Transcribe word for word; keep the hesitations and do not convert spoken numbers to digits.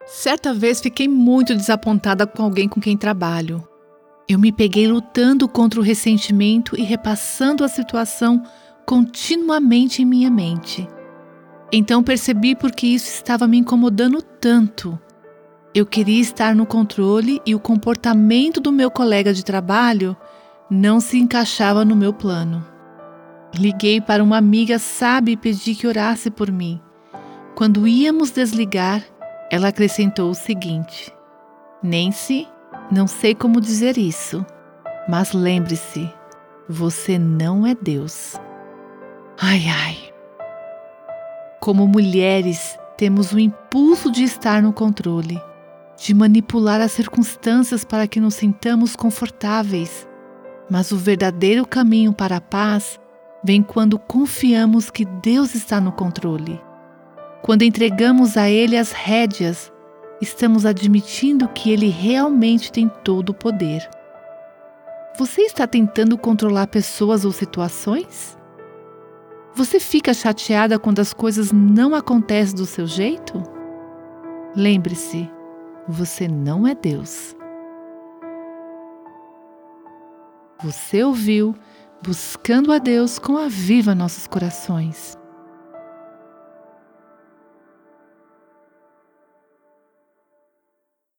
Certa vez fiquei muito desapontada com alguém com quem trabalho. Eu me peguei lutando contra o ressentimento e repassando a situação continuamente em minha mente. Então percebi por que isso estava me incomodando tanto. Eu queria estar no controle e o comportamento do meu colega de trabalho não se encaixava no meu plano. Liguei para uma amiga sábia e pedi que orasse por mim. Quando íamos desligar, ela acrescentou o seguinte: Nancy, não sei como dizer isso, mas lembre-se, você não é Deus. Ai, ai. Como mulheres, temos o impulso de estar no controle, de manipular as circunstâncias para que nos sintamos confortáveis. Mas o verdadeiro caminho para a paz vem quando confiamos que Deus está no controle. Quando entregamos a Ele as rédeas, estamos admitindo que Ele realmente tem todo o poder. Você está tentando controlar pessoas ou situações? Você fica chateada quando as coisas não acontecem do seu jeito? Lembre-se, você não é Deus. Você ouviu Buscando a Deus com a Viva Nossos Corações.